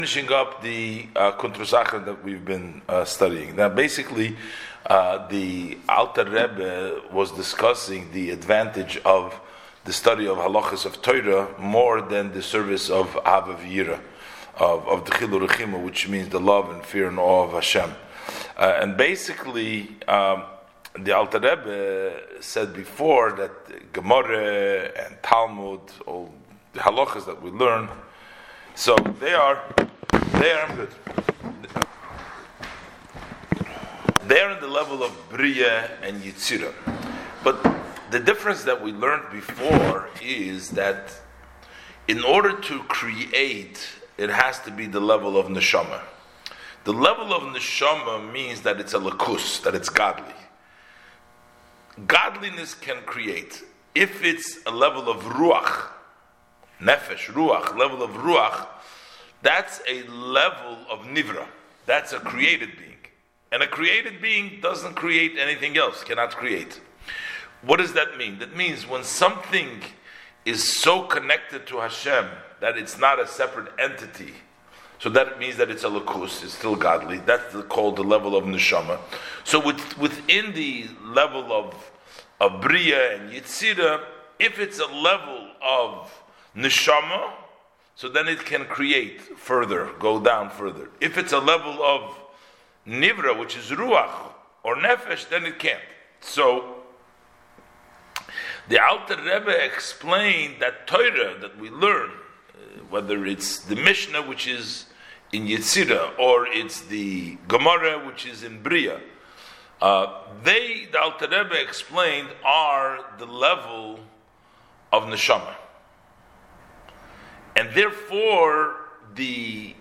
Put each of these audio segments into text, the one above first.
Finishing up the Kuntrusachar that we've been studying. Now, basically, the Alter Rebbe was discussing the advantage of the study of halachas of Torah more than the service of Hava V'yira, of the Chilur Rechima, which means the love and fear and awe of Hashem. And basically, the Alter Rebbe said before that Gemara and Talmud, all the halachas that we learn, so they are good. They are in the level of Bria and Yitzira. But the difference that we learned before is that in order to create, it has to be the level of Neshama. The level of Neshama means that it's a lakus, that it's godly. Godliness can create. If it's a level of Ruach, Nefesh, Ruach, level of Ruach, that's a level of Nivra. That's a created being. And a created being doesn't create anything else, cannot create. What does that mean? That means when something is so connected to Hashem that it's not a separate entity, so that means that it's a lakus, it's still godly. That's called the level of Neshama. So within the level of Bria and Yitzira, if it's a level of Neshama, so then it can create further, go down further. If it's a level of Nivra, which is Ruach or Nefesh, then it can't. So the Alter Rebbe explained that Torah that we learn, whether it's the Mishnah, which is in Yetzirah, or it's the Gemara, which is in Bria, the Alter Rebbe explained, are the level of Neshama. And therefore, the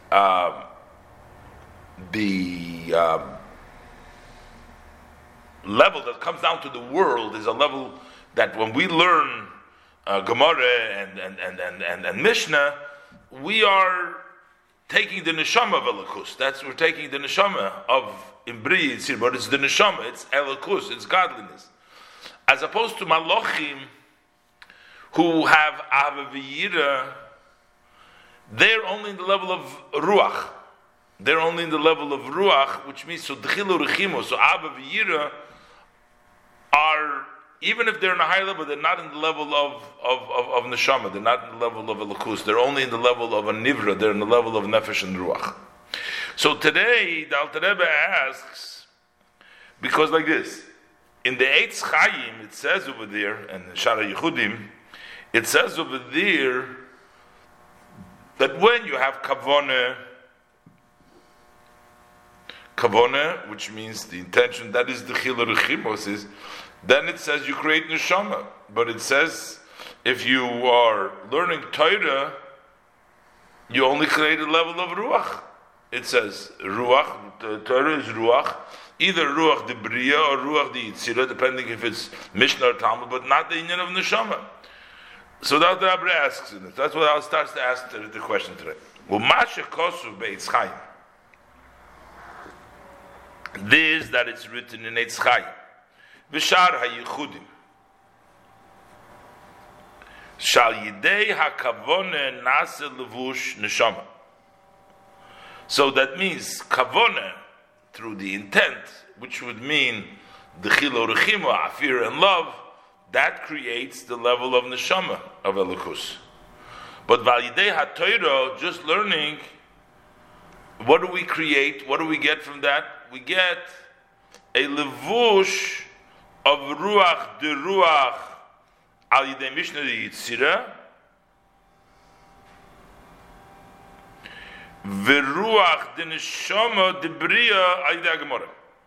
level that comes down to the world is a level that when we learn Gemara and Mishnah, we are taking the neshama of Elokus. We're taking the neshama of Imbri, but it's the neshama, it's Elokus, it's godliness. As opposed to Malachim, who have Ava V'yira, they're only in the level of Ruach. They're only in the level of Ruach, which means so D'chilu Rechimo, so Ava V'yira are, even if they're in a higher level, they're not in the level of Neshama, they're not in the level of Elokus, they're only in the level of a Nivra, they're in the level of Nefesh and Ruach. So today, the Alter Rebbe asks, because like this, in the Eitz Chaim, it says over there, and the Shara Yechudim, it says over there that when you have kavoneh, which means the intention, that is the chilur rechimos, then it says you create neshama. But it says if you are learning Torah, you only create a level of ruach. It says ruach, Torah is ruach, either ruach de bria or ruach de yitzira, depending if it's Mishnah or Talmud, but not the union of neshama. So that's what the Rebbe asks in it. That's what I'll start to ask the question today. Well, Masha Kosu Be'etz Chaim. This that it's written in Eitz Chaim. V'shar haYichudim. Shal Yidei HaKavone Nase Levush Neshama. So that means Kavone, through the intent, which would mean the Chilo Rechimo, Afir and love, that creates the level of neshama of Elokus. But Validei HaTorah, just learning, what do we create? What do we get from that? We get a levush of ruach de ruach al yidei Mishnah de Yitzira, veruach de neshama de bria al yidei Gemara.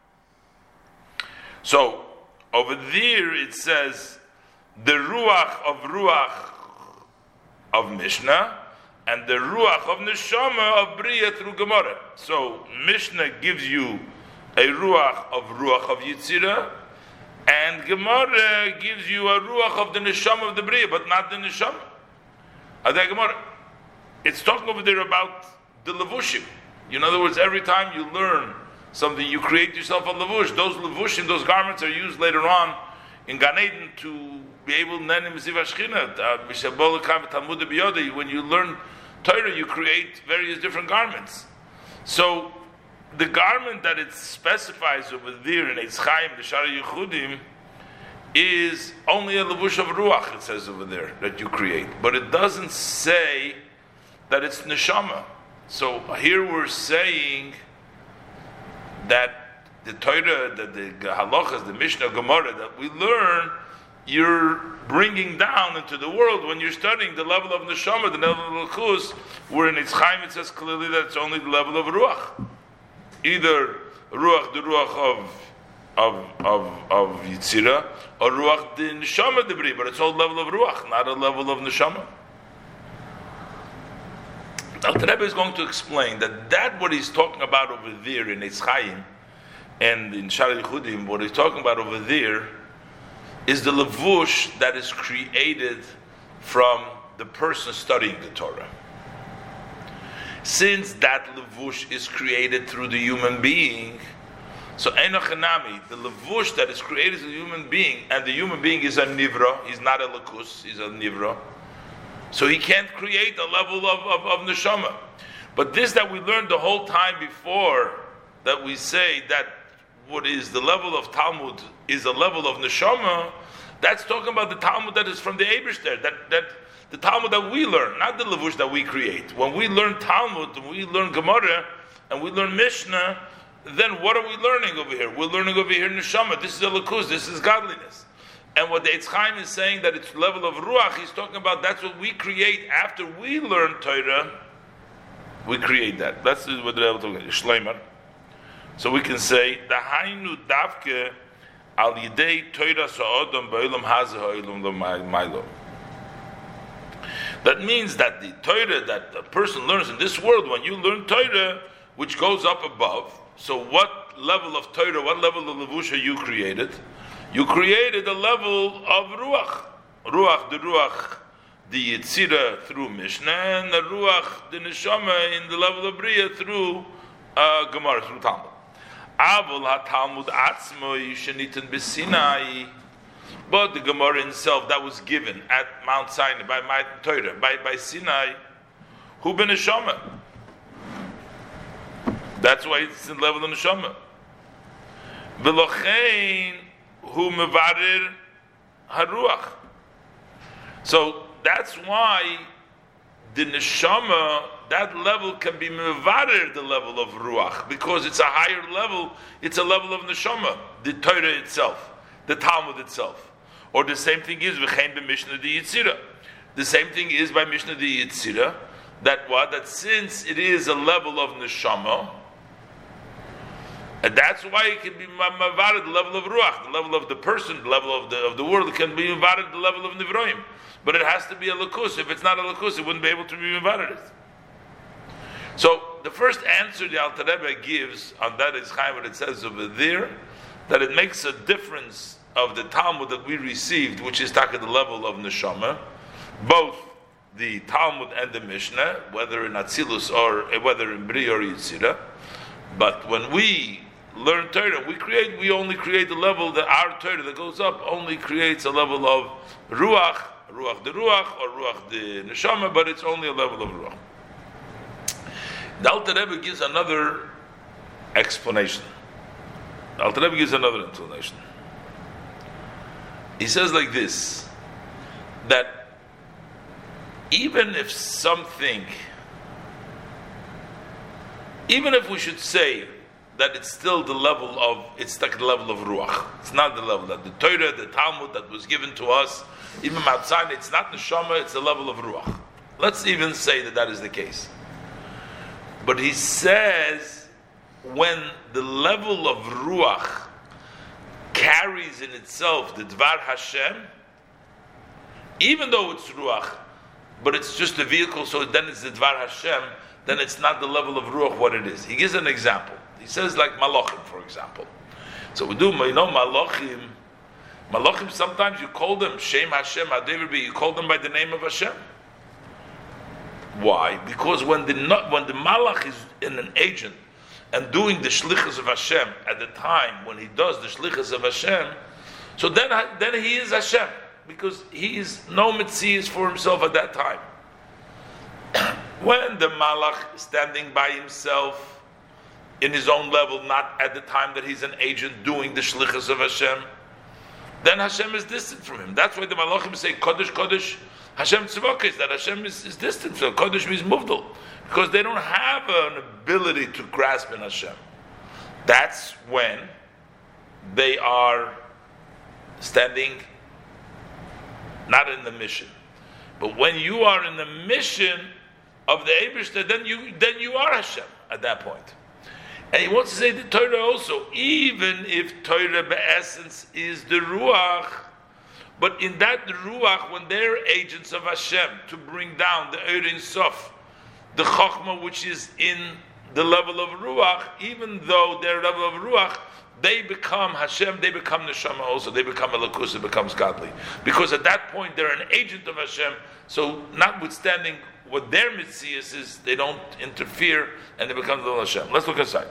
So over there it says the ruach of Mishnah and the ruach of neshama of Bria through Gemara. So Mishnah gives you a ruach of Yitzira, and Gemara gives you a ruach of the neshama of the Bria, but not the neshama. Gemara, it's talking over there about the levushim. In other words, every time you learn something, you create yourself a levush. Those levushim, those garments are used later on in Gan Eden to be able to when you learn Torah you create various different garments. So the garment that it specifies over there in Eitz Chaim, the Shara Yechudim, is only a levush of ruach, it says over there, that you create. But it doesn't say that it's neshama. So here we're saying that the Torah, the halachas, the Mishnah, Gemara that we learn, you're bringing down into the world when you're studying the level of neshama, the level of lukus, where in Eitz Chaim it says clearly that it's only the level of ruach. Either ruach, the ruach of Yitzira, or ruach, the neshama debris, but it's all level of ruach, not a level of neshama. Alter Rebbe is going to explain that what he's talking about over there in Eitz Chaim and in Shara Yechudim, what he's talking about over there is the levush that is created from the person studying the Torah. Since that levush is created through the human being, so Enochanami, the levush that is created through the human being, and the human being is a nivra, he's not a lakus, he's a nivra, so he can't create a level of neshama. But this that we learned the whole time before, that we say that what is the level of Talmud is a level of neshama, that's talking about the Talmud that is from the Eibishter, that the Talmud that we learn, not the levush that we create. When we learn Talmud, when we learn Gemara, and we learn Mishnah, then what are we learning over here? We're learning over here neshama. This is a lakus, this is godliness. And what the Eitz Chaim is saying, that it's level of ruach, he's talking about that's what we create after we learn Torah. We create that. That's what they're talking about. Shleimer. So we can say the Hainu Davke al Yidei Torah Sa'odam Ba'olam Hazeh Ha'olam L'Maylo. That means that the Torah that a person learns in this world, when you learn Torah, which goes up above. So what level of Torah, what level of levusha you created? You created a level of ruach. Ruach, the Yitzira through Mishnah, and the ruach, the neshama in the level of Bria through Gemara, through Talmud. Avol ha-Talmud atzmo yishenitin b'Sinai. But the Gemara itself that was given at Mount Sinai by Mount Torah, by Sinai, hu b'neshama. That's why it's in the level of neshama. V'lochein hu mevarer haruach. So that's why the neshama, that level can be mevarer the level of ruach, because it's a higher level. It's a level of neshama, the Torah itself, the Talmud itself. Or the same thing is v'chein b'Mishnah di Yitzira. The same thing is by Mishnah di Yitzira, that since it is a level of neshama, and that's why it can be mavared the level of ruach, the level of the person, the level of the world. It can be mavared the level of nivroim, but it has to be a lakus. If it's not a lakus, it wouldn't be able to be mavared. So the first answer the Alter Rebbe gives on that is Chaim, what it says over there, that it makes a difference of the Talmud that we received, which is at the level of neshama, both the Talmud and the Mishnah, whether in Atzilus or whether in Bri or Yitzira. But when we learn Torah, we only create the level that our Torah that goes up only creates a level of ruach the ruach, or ruach the neshama, but it's only a level of ruach. The Alter Rebbe gives another explanation. He says like this, that even if we should say that it's still the level of, it's like the level of ruach. It's not the level that the Torah, the Talmud that was given to us, even outside, it's not neshama, it's the level of ruach. Let's even say that is the case. But he says, when the level of ruach carries in itself the Dvar Hashem, even though it's ruach, but it's just a vehicle, so then it's the Dvar Hashem, then it's not the level of ruach what it is. He gives an example. He says like Malachim, for example. So we do, Malachim sometimes you call them Shem Hashem Adevirbi, you call them by the name of Hashem. Why? Because when the Malach is in an agent and doing the shlichus of Hashem at the time when he does the shlichus of Hashem, so then he is Hashem, because he is no mitzias for himself at that time. When the Malach is standing by himself in his own level, not at the time that he's an agent doing the shlichus of Hashem, then Hashem is distant from him. That's why the Malachim say Kodesh Kodesh Hashem Tzvokes, that Hashem is distant from Kodesh means Muvdal, because they don't have an ability to grasp in Hashem. That's when they are standing not in the mission. But when you are in the mission of the Eibishter, then you are Hashem at that point. And he wants to say the Torah also, even if Torah be'essence is the Ruach, but in that Ruach, when they're agents of Hashem to bring down the Ein Sof, the Chokhmah which is in the level of Ruach, even though their level of Ruach, they become Hashem, they become Neshama also, they become Elokus, it becomes godly. Because at that point they're an agent of Hashem, so notwithstanding what their Mitzias is, they don't interfere and they become the Hashem. Let's look aside.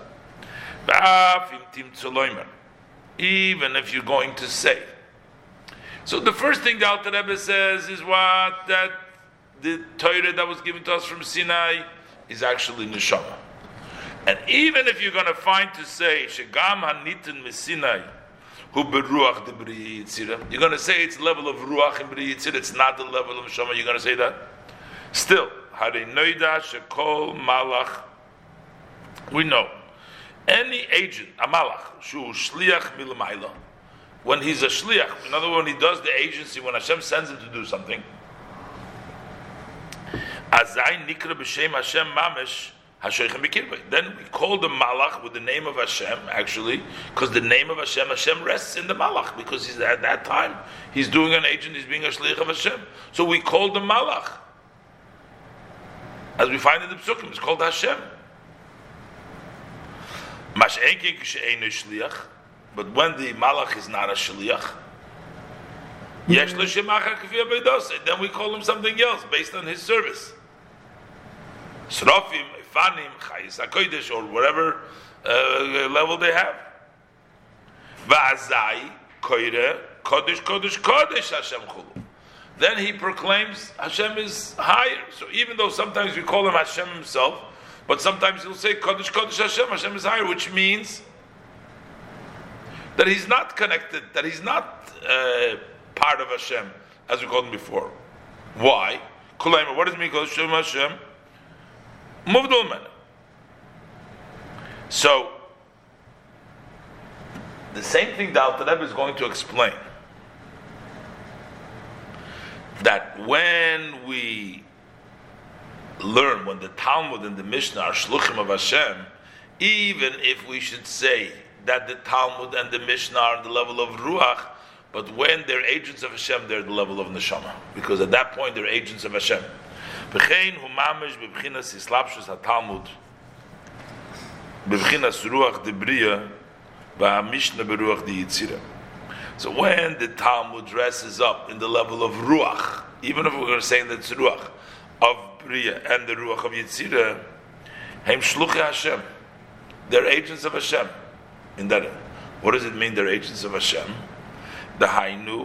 Even if you're going to say. So the first thing the Alter Rebbe says is what? That the Torah that was given to us from Sinai is actually Neshama. And even if you're going to find to say Shegam Hanitin Mesinai Hu Beruach de Bri Yitzira, you're going to say it's level of Ruach in Bri Yitzira, it's not the level of Neshama, you're going to say that? Still, Hare Noida Shekol Malach, we know any agent, a Malach, Shu Shliach Milamaila, when he's a Shliach, in other words, when he does the agency, when Hashem sends him to do something, Azai Nikra B'Shem Hashem Mamesh, then we call the Malach with the name of Hashem, actually, because the name of Hashem rests in the Malach, because he's at that time, he's doing an agent, he's being a Shliach of Hashem. So we call the Malach, as we find in the Psukim, it's called Hashem. But when the Malach is not a Shliach, then we call him something else based on his service. Srofim, Fanim, Chayis HaKodesh, or whatever level they have. Va'azai, Koire, Kodesh, Kodesh, Kodesh, Hashem Chulu. Then he proclaims Hashem is higher. So even though sometimes we call him Hashem himself, but sometimes he'll say Kodesh, Kodesh, Hashem, Hashem is higher, which means that he's not connected, that he's not part of Hashem, as we called him before. Why? Kulayma, what does it mean, Kodesh, Hashem? Muvdul man. So, the same thing the Alter Rebbe is going to explain. That when we learn, when the Talmud and the Mishnah are shluchim of Hashem, even if we should say that the Talmud and the Mishnah are on the level of Ruach, but when they're agents of Hashem, they're at the level of Neshama. Because at that point, they're agents of Hashem. V'chein hu mamish b'bchinas islapshus ha-Talmud b'bchinas ruach debriya v'ha-mishnah b'ruach di-yitzira. So when the Talmud dresses up in the level of ruach, even if we're going to say that it's ruach of briya and the ruach of yitzira, heim shluchei Hashem, they're agents of Hashem. In that, what does it mean? They're agents of Hashem. The hainu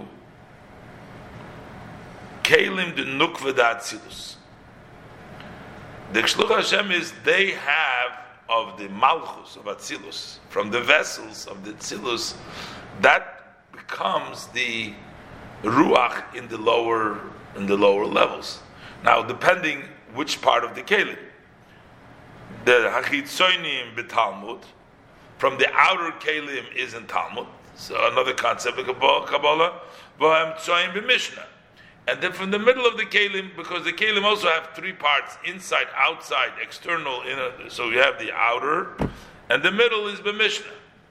kelim de nukva da atzilus. The Shluch Hashem is they have of the Malchus of Atzilus, from the vessels of the Atzilus, that becomes the Ruach in the lower levels. Now, depending which part of the Kelim, the Hachitzonim b'Talmud, from the outer Kelim is in Talmud, so another concept of Kabbalah, v'hem tzoyim b'Mishnah. And then from the middle of the Kelim, because the Kelim also have three parts, inside, outside, external, inner, so you have the outer, and the middle is the Mishnah.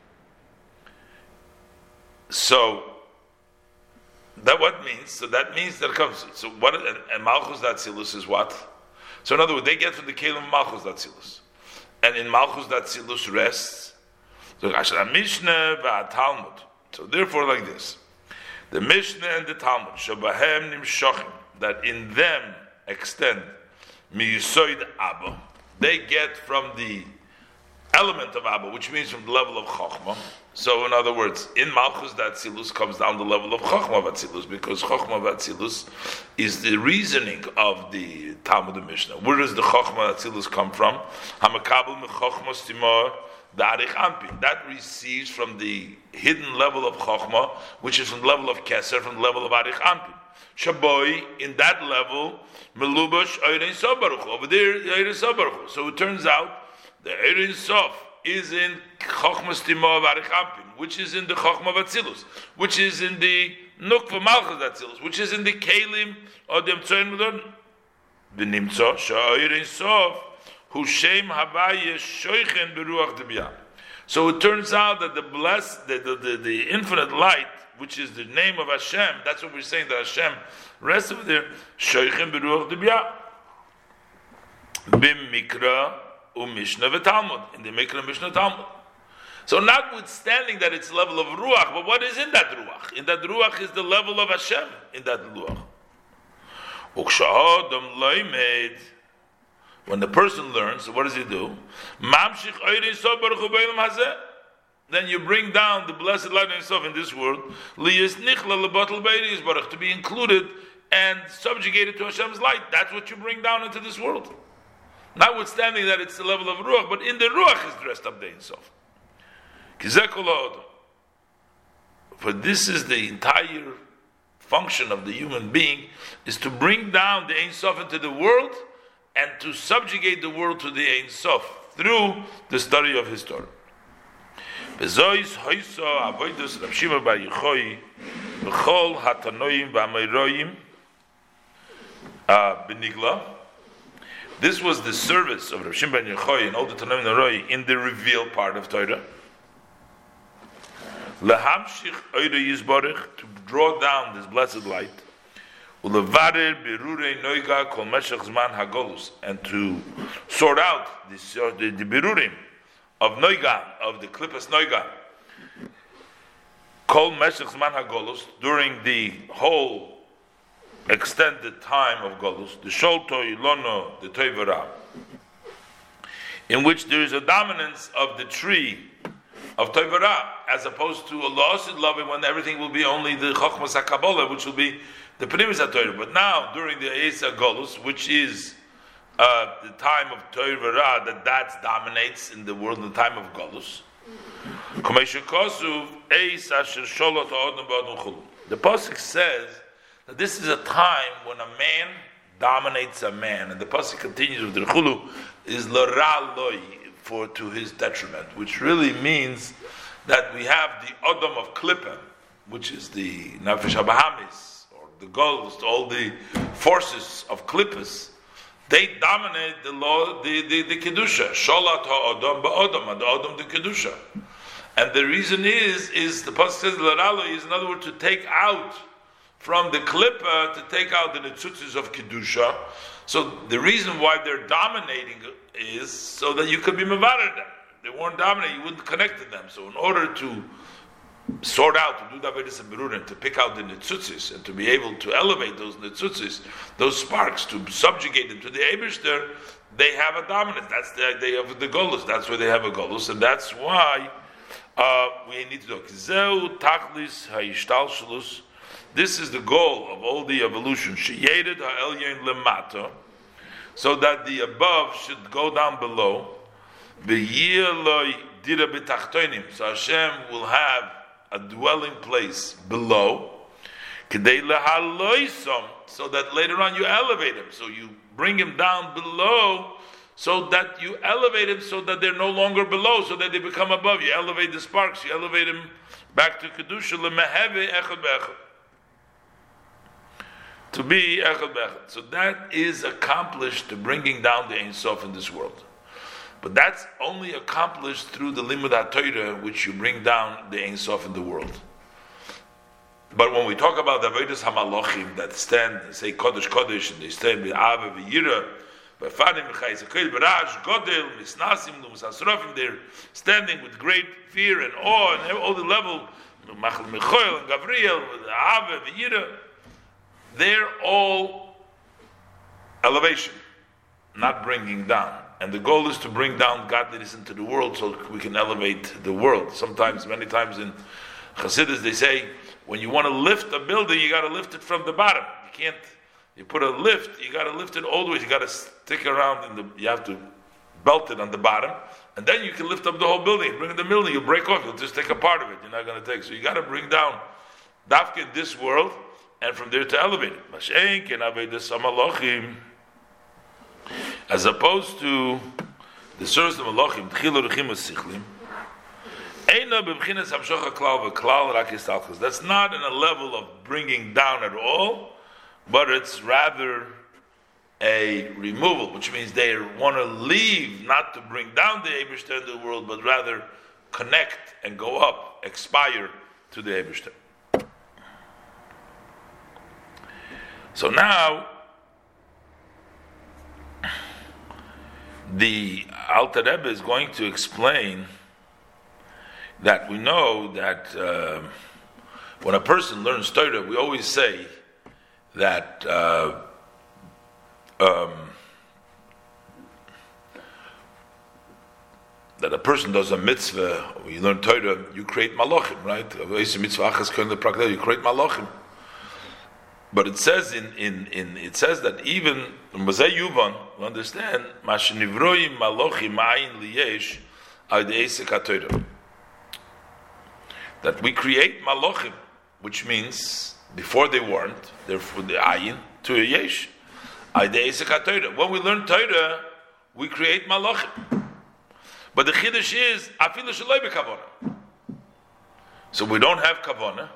So, that what means? So that means that it comes, so what, and Malchus Datzilus is what? So in other words, they get from the Kelim Malchus Datzilus. And in Malchus Datzilus rests, so Mishnah v'Talmud. So therefore like this, the Mishnah and the Talmud, Shabahem Nimshachim, that in them extend Miyisoid Abba, they get from the element of Abba, which means from the level of Chokhmah. So in other words, in Malchus, that Atzilus comes down the level of Chokhmah of Atzilus, because Chokhmah of Atzilus is the reasoning of the Talmud and Mishnah. Where does the Chokhmah of Atzilus come from? Hamakabel mechokhmah stimor the Arich Ampin. That receives from the hidden level of Chokhmah, which is from the level of Keser, from the level of Arich Ampin. Shaboy, in that level, Melubash Eirin Sof Baruch. Over there, Eirin Sof Baruch. So it turns out the Eirin Sof is in Chokhmah Stimah of Arich Ampin, which is in the Chokhmah of Atzilus, which is in the Nukva Malchus Atzilus, which is in the Kalim of the Mtzoyin Mudon. The Nimtzo, Sha'eirin Sof, Hushem Habaye Shoichen Beruach Debiyah. So it turns out that the infinite light, which is the name of Hashem, that's what we're saying, that Hashem rests over there, Shoichen Beruach Debiyah. Bim Mikra Mishnah v'Talmud, in the Mikra Mishnah Talmud. So notwithstanding that it's level of Ruach, but what is in that Ruach? In that Ruach is the level of Hashem, in that Ruach. When the person learns, so what does he do? Then you bring down the blessed light of himself in this world, to be included and subjugated to Hashem's light. That's what you bring down into this world. Notwithstanding that it's the level of Ruach, but in the Ruach is dressed up the Ein Sof. For this is the entire function of the human being, is to bring down the Ein Sof into the world and to subjugate the world to the Ein Sof through the study of his Torah. Bezois hoyso avodos Rav Shimon bar Yochai b'chol hatanoim v'amayroim benigla. This was the service of Rav Shimon bar Yochai and all the Tanoim Naroi in the revealed part of Torah. Lahamshich oida yizborich, to draw down this blessed light. Ulevarer berurei noiga kol meshach zman hagolus, and to sort out the berurim of noiga, of the klippas noiga, kol meshach zman hagolus, during the whole extended time of Golus, the Sholto Ilono, the Toivara, in which there is a dominance of the tree of Toivara, as opposed to Allah Asid Love, when everything will be only the Chokhmas HaKabbalah, which will be the Pnimis HaTorah. But now, during the Eisa Golus, which is the time of Toivara, that dominates in the world, in the time of Golus, the Pasuk says that this is a time when a man dominates a man, and the pasuk continues with the Chulu is l'ra loi, for to his detriment, which really means that we have the Adam of Klippa, which is the Nefesh HaBahamis, or the Golos, all the forces of Klippas. They dominate the law, the kedusha. Sholat ha'adam ba'adam, the adam the kedusha, and the reason is the pasuk says l'ra loi is, in other words, to take out from the klippa, to take out the netzutzis of kedusha. So the reason why they're dominating is so that you could be mevarer them. They weren't dominating, you wouldn't connect to them. So in order to sort out, to do daveris and berurim, to pick out the netzutzis and to be able to elevate those netzutzis, those sparks, to subjugate them to the Eibishter, they have a dominance. That's the idea of the golus. That's where they have a golus, and that's why we need to do Zeu tachlis ha'ishtalshelus. This is the goal of all the evolution. Sheyered ha'elyon lemata, so that the above should go down below. B'yiloi dira b'tachtonim, so Hashem will have a dwelling place below. K'dei lehaloisom, so that later on you elevate him. So you bring him down below, so that you elevate him, so that they're no longer below, so that they become above. You elevate the sparks. You elevate him back to kedusha lemeheve echad be'echad, to be echad be'echad. So that is accomplished to bringing down the Ein Sof in this world. But that's only accomplished through the limud HaTorah, which you bring down the Ein Sof in the world. But when we talk about the Avodas HaMalachim that stand, say Kodesh Kodesh, and they stand with Ava v'Yira, b'Fanim v'Chayis b'Rash Godel Misnasim Lumusasrofim, they're standing with great fear and awe and all the level, Machal Michoel and Gabriel, Ava v'Yira, they're all elevation, not bringing down. and the goal is to bring down godliness into the world so we can elevate the world. Many times in Chassidus, they say, when you want to lift a building, you got to lift it from the bottom. You put a lift, you got to lift it all the way. You got to stick around you have to belt it on the bottom, and then you can lift up the whole building. Bring in the building, you'll break off, you'll just take a part of it. You're not going to take. So you got to bring down Dafka in this world, and from there to elevate it. As opposed to the service of Malachim, that's not in a level of bringing down at all, but it's rather a removal, which means they want to leave, not to bring down the Eibishter in the world, but rather connect and go up, aspire to the Eibishter. So now, the Alter Rebbe is going to explain that we know that when a person learns Torah, we always say that that a person does a mitzvah, when you learn Torah, you create malachim, right? You create malachim. But it says it says that even Mazay Yuvan, we understand Mashnivroim Malochim Ayin Liyesh Adeisek HaTorah, that we create Malochim, which means before they weren't, therefore the Ayin to a Yesh Adeisek HaTorah. When we learn Torah, we create Malochim. But the Chiddush is Afilu Shaloi B'Kavona. So we don't have Kavona.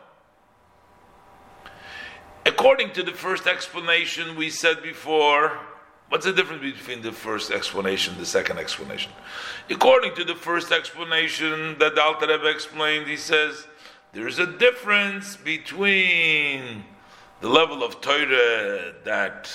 According to the first explanation we said before, what's the difference between the first explanation and the second explanation? According to the first explanation that the Alter Rebbe explained, he says there's a difference between the level of Torah that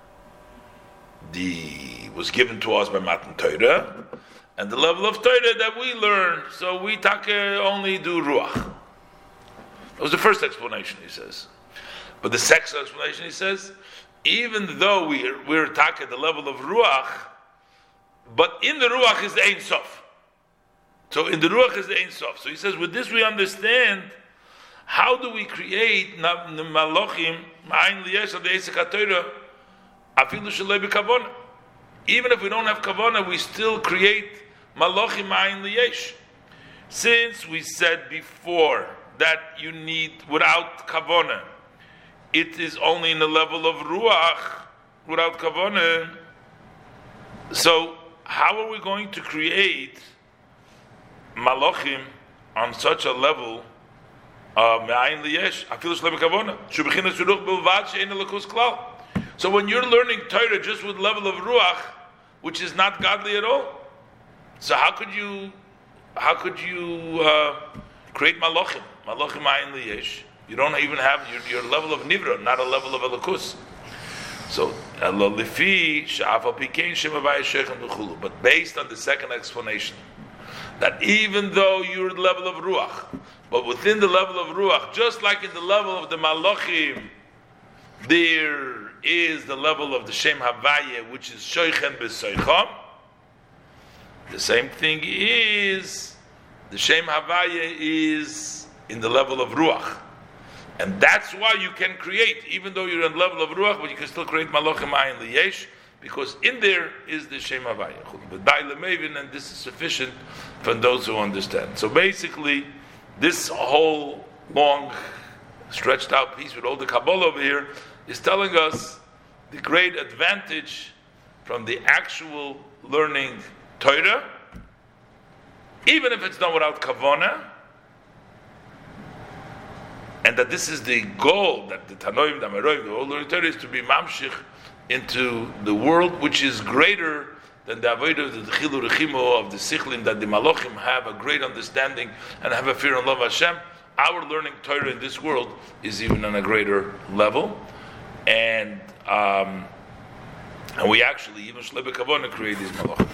was given to us by Matan Torah and the level of Torah that we learned. So we only do Ruach. That was the first explanation, he says. But the second explanation, he says, even though we're attacking at the level of Ruach, but in the Ruach is the Ein Sof. So in the Ruach is the Ein Sof. So he says, with this we understand, how do we create Malochim, Ma'ayin Liyesh, Adeisek HaTorah, Afilu Shalei B'Kavona. Even if we don't have Kavona, we still create Malochim, Ma'ayin Liyesh. Since we said before that you need, without Kavona, it is only in the level of Ruach, without Kavanah. So, how are we going to create Malachim on such a level Me'ayin Liyesh, Afilu Shalei B'Kavona, Shubechinas Ruach Bilvad She'ein Elokus Klal. So when you're learning Torah just with level of Ruach, which is not godly at all, so how could you create Malachim Me'ayin Liyesh? You don't even have your level of Nivra, not a level of Elokus. So, but based on the second explanation, that even though you're at the level of Ruach, but within the level of Ruach, just like in the level of the Malachim, there is the level of the Shem Havaya, which is Shoichen B'Soicham. The same thing is, the Shem Havaya is in the level of Ruach. And that's why you can create, even though you're on the level of Ruach, but you can still create Malachim Ayin Liyesh, because in there is the Shem Havaya. But and this is sufficient for those who understand. So basically, this whole long, stretched out piece with all the Kabbalah over here is telling us the great advantage from the actual learning Torah, even if it's done without Kavanah, and that this is the goal, that the Tanoim, the Amoraim, the whole learning Torah is to be mamshich into the world which is greater than the avodah, the chilu rechimo of the sichlim, that the malachim have a great understanding and have a fear and love of Hashem. Our learning Torah in this world is even on a greater level, and we actually even shlei b'kavona create these malachim.